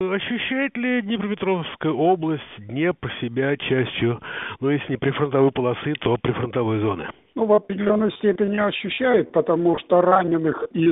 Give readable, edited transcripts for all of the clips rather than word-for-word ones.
ощущает ли Днепропетровская область, Днепр себя частью, ну, если не прифронтовой полосы, то прифронтовой зоны? Ну, в определенной степени ощущает, потому что раненых из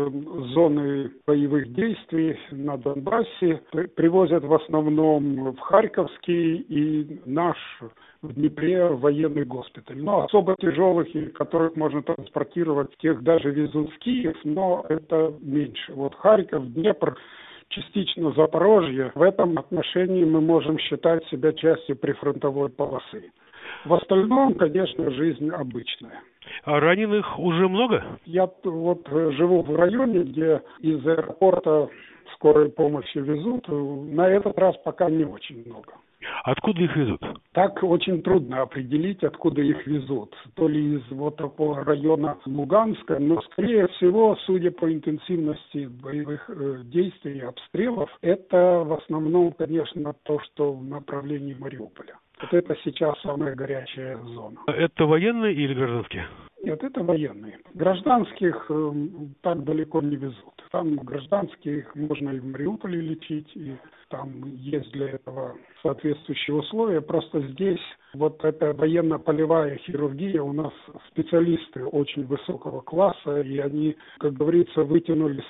зоны боевых действий на Донбассе привозят в основном в Харьковский и наш в Днепре военный госпиталь. Но особо тяжелых, которых можно транспортировать, тех даже везут в Киев, но это меньше. Вот Харьков, Днепр, частично Запорожье. В этом отношении мы можем считать себя частью прифронтовой полосы. В остальном, конечно, жизнь обычная. А раненых уже много? Я вот живу в районе, где из аэропорта скорой помощи везут. На этот раз пока не очень много. Откуда их везут? Так очень трудно определить, откуда их везут. То ли из вот такого района Луганска, но, скорее всего, судя по интенсивности боевых действий и обстрелов, это в основном, конечно, то, что в направлении Мариуполя. Вот это сейчас самая горячая зона. Это военные или гражданские? Нет, это военные. Гражданских так далеко не везут. Там гражданских можно и в Мариуполе лечить, и там есть для этого соответствующие условия. Просто здесь вот эта военно-полевая хирургия, у нас специалисты очень высокого класса, и они, как говорится, вытянули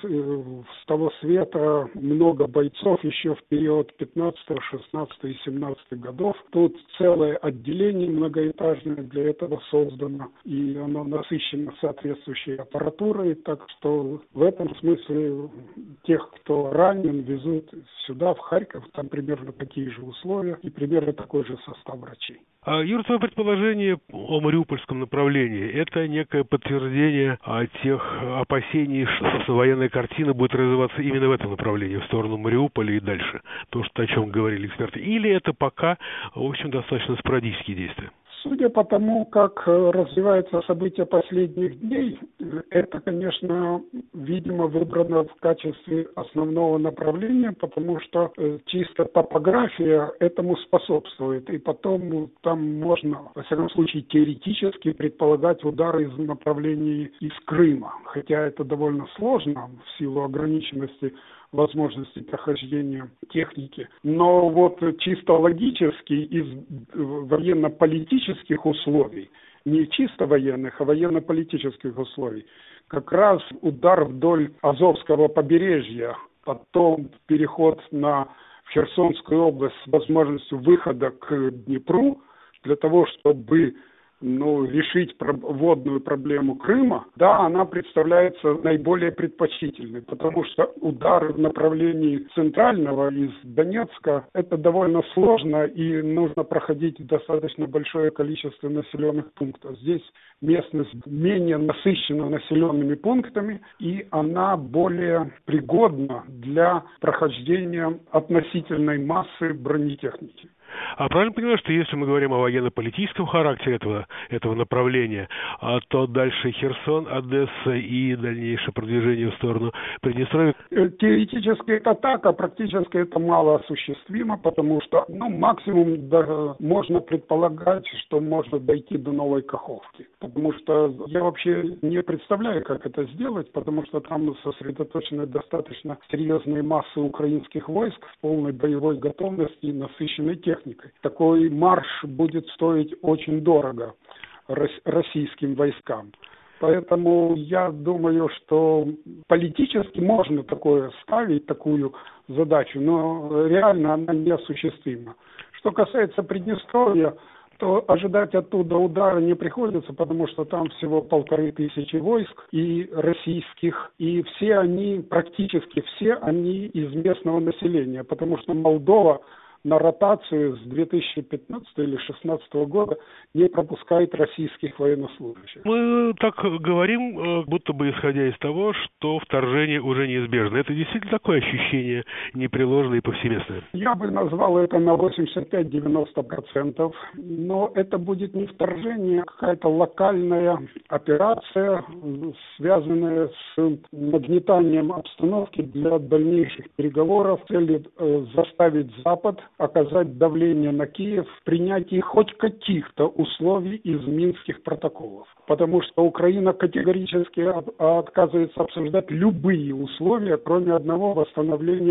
с того света много бойцов еще в период 15, 16 и 17 годов. Тут целое отделение многоэтажное для этого создано, и оно насыщено соответствующей аппаратурой, так что в этом смысле тех, кто ранен, везут сюда, в Харьков, там примерно такие же условия и примерно такой же состав врачей. Юр, твое предположение о мариупольском направлении – это некое подтверждение тех опасений, что военная картина будет развиваться именно в этом направлении, в сторону Мариуполя и дальше, то, о чем говорили эксперты, или это пока, в общем, достаточно спорадические действия? Судя по тому, как развиваются события последних дней, это, конечно, видимо, выбрано в качестве основного направления, потому что чисто топография этому способствует. И потом там можно, во всяком случае, теоретически предполагать удары из направлений из Крыма. Хотя это довольно сложно в силу ограниченности возможности прохождения техники. Но вот чисто логически из военно-политических условий, не чисто военных, а военно-политических условий, как раз удар вдоль Азовского побережья, потом переход в Херсонскую область с возможностью выхода к Днепру, для того, чтобы решить водную проблему Крыма, да, она представляется наиболее предпочтительной, потому что удар в направлении центрального из Донецка – это довольно сложно и нужно проходить достаточно большое количество населенных пунктов. Здесь местность менее насыщена населенными пунктами, и она более пригодна для прохождения относительной массы бронетехники. А правильно понимаю, что если мы говорим о военно-политическом характере этого направления, то дальше Херсон, Одесса и дальнейшее продвижение в сторону Приднестровья? Теоретически это так, а практически это мало осуществимо, потому что максимум даже можно предполагать, что можно дойти до Новой Каховки. Потому что я вообще не представляю, как это сделать, потому что там сосредоточены достаточно серьезные массы украинских войск в полной боевой готовности и насыщенной техникой. Такой марш будет стоить очень дорого российским войскам. Поэтому я думаю, что политически можно такое ставить, такую задачу, но реально она неосуществима. Что касается Приднестровья, то ожидать оттуда удара не приходится, потому что там всего 1500 войск и российских, и практически все они из местного населения, потому что Молдова на ротацию с 2015 или 2016 года не пропускает российских военнослужащих. Мы так говорим, будто бы исходя из того, что вторжение уже неизбежно. Это действительно такое ощущение непреложное и повсеместное? Я бы назвал это на 85-90%, но это будет не вторжение, а какая-то локальная операция, связанная с нагнетанием обстановки для дальнейших переговоров, с целью заставить Запад оказать давление на Киев в принятии хоть каких-то условий из Минских протоколов. Потому что Украина категорически отказывается обсуждать любые условия, кроме одного — восстановления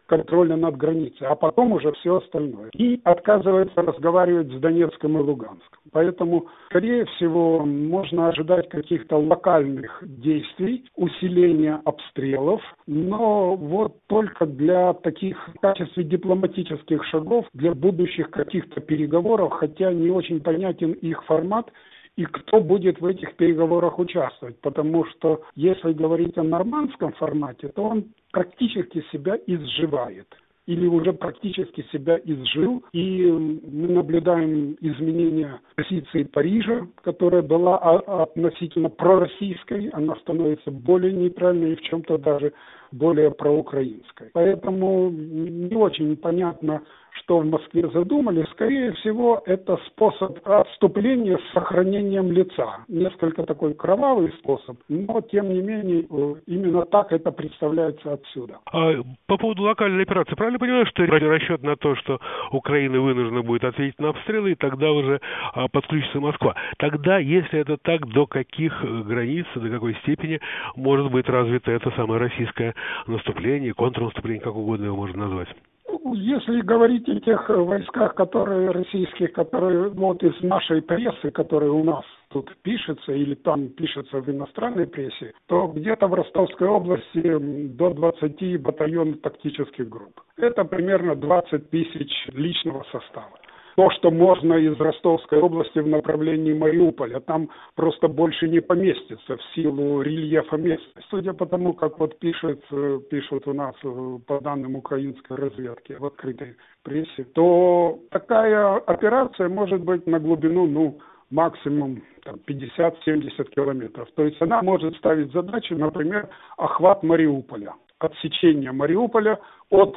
контроля над границей, а потом уже все остальное. И отказывается разговаривать с Донецком и Луганском. Поэтому, скорее всего, можно ожидать каких-то локальных действий, усиления обстрелов, но вот только для таких в качестве дипломатических шагов, для будущих каких-то переговоров, хотя не очень понятен их формат, и кто будет в этих переговорах участвовать. Потому что, если говорить о нормандском формате, то он практически себя изживает. Или уже практически себя изжил. И мы наблюдаем изменения позиции Парижа, которая была относительно пророссийской. Она становится более нейтральной и в чем-то даже более проукраинской. Поэтому не очень понятно, что в Москве задумали. Скорее всего, это способ отступления с сохранением лица. Несколько такой кровавый способ, но, тем не менее, именно так это представляется отсюда. По поводу локальной операции, правильно понимаю, что расчет на то, что Украина вынуждена будет ответить на обстрелы, и тогда уже подключится Москва? Тогда, если это так, до каких границ, до какой степени может быть развито это самое российское наступление, контрнаступление, как угодно его можно назвать? Если говорить о тех войсках, которые российских, которые вот из нашей прессы, которые у нас тут пишется или там пишется в иностранной прессе, то где-то в Ростовской области до 20 батальонов тактических групп. Это примерно 20 тысяч личного состава. То, что можно из Ростовской области в направлении Мариуполя, там просто больше не поместится в силу рельефа местности. Судя по тому, как вот пишут у нас по данным украинской разведки в открытой прессе, то такая операция может быть на глубину, максимум 50-70 километров. То есть она может ставить задачу, например, охват Мариуполя. Отсечение Мариуполя от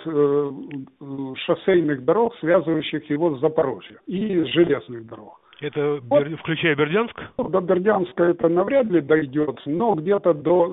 шоссейных дорог, связывающих его с Запорожьем, и железных дорог. Это включая Бердянск? До Бердянска это навряд ли дойдет, но где-то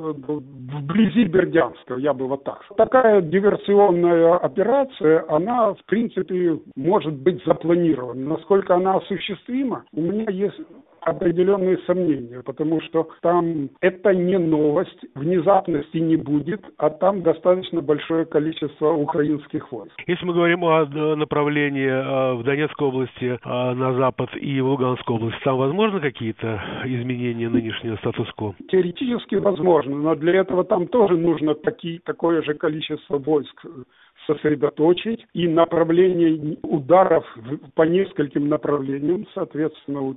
вблизи Бердянска, я бы вот так сказал. Такая диверсионная операция, она, в принципе, может быть запланирована. Насколько она осуществима, у меня есть определенные сомнения, потому что там это не новость, внезапности не будет, а там достаточно большое количество украинских войск. Если мы говорим о направлении в Донецкой области на запад и в Луганской области, там возможны какие-то изменения нынешнего статус-кво? Теоретически возможно, но для этого там тоже нужно такое же количество войск сосредоточить и направление ударов по нескольким направлениям, соответственно,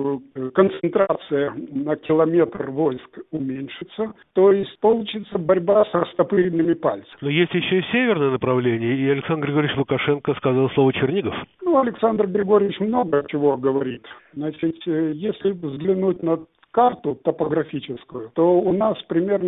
концентрация на километр войск уменьшится, то есть получится борьба с растопыренными пальцами. Но есть еще и северное направление, и Александр Григорьевич Лукашенко сказал слово Чернигов. Александр Григорьевич много чего говорит. Значит, если взглянуть на карту топографическую, то у нас примерно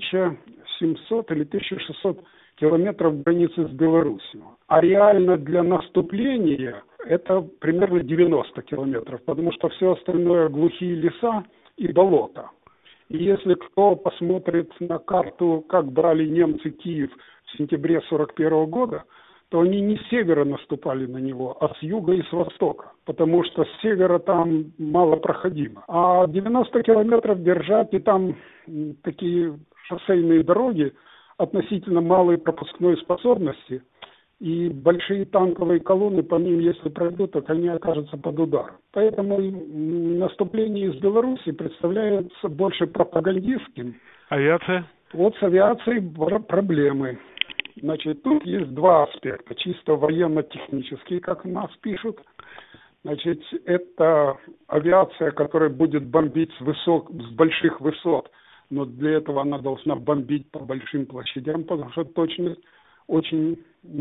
1700 или 1600 километров границы с Беларусью. А реально для наступления это примерно 90 километров, потому что все остальное глухие леса и болота. И если кто посмотрит на карту, как брали немцы Киев в сентябре 1941 года, то они не с севера наступали на него, а с юга и с востока, потому что с севера там мало проходимо. А 90 километров держать, и там такие шоссейные дороги относительно малой пропускной способности, и большие танковые колонны по ним, если пройдут, то они окажутся под ударом. Поэтому наступление из Беларуси представляется больше пропагандистским. Авиация? Вот с авиацией проблемы. Значит, тут есть два аспекта. Чисто военно-технические, как у нас пишут. Значит, это авиация, которая будет бомбить с больших высот, но для этого она должна бомбить по большим площадям, потому что точность очень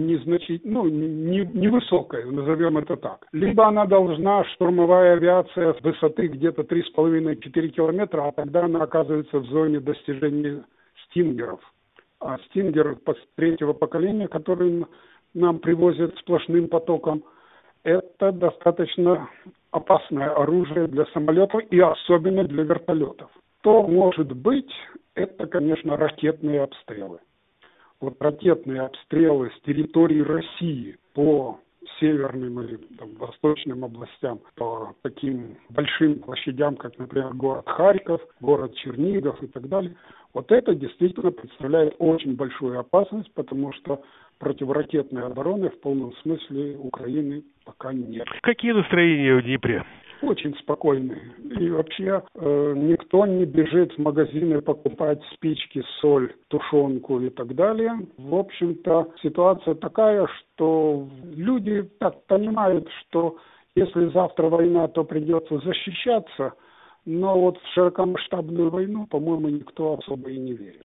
невысокая, назовем это так. Либо она должна, штурмовая авиация, с высоты где-то 3,5-4 километра, а тогда она оказывается в зоне достижения стингеров. А стингер третьего поколения, который нам привозят сплошным потоком, это достаточно опасное оружие для самолетов и особенно для вертолетов. Что может быть, это, конечно, ракетные обстрелы. Вот ракетные обстрелы с территории России по северным или восточным областям, по таким большим площадям, как, например, город Харьков, город Чернигов и так далее, вот это действительно представляет очень большую опасность, потому что противоракетной обороны в полном смысле Украины пока нет. Какие настроения в Днепре? Очень спокойные. И вообще никто не бежит в магазины покупать спички, соль, тушенку и так далее. В общем-то, ситуация такая, что люди так понимают, что если завтра война, то придется защищаться, но вот в широкомасштабную войну, по-моему, никто особо и не верит.